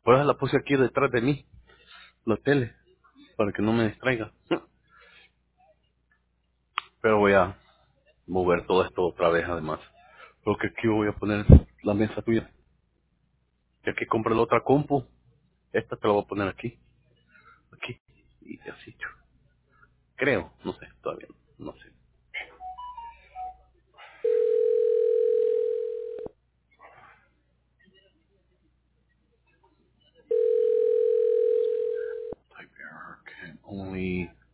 Por eso la puse aquí detrás de mí, la tele, para que no me distraiga. Pero voy a mover todo esto otra vez además. Porque aquí voy a poner la mesa tuya. Ya que compré la otra compu, esta te la voy a poner aquí, aquí, y así. Creo, no sé, todavía no sé. Type error can only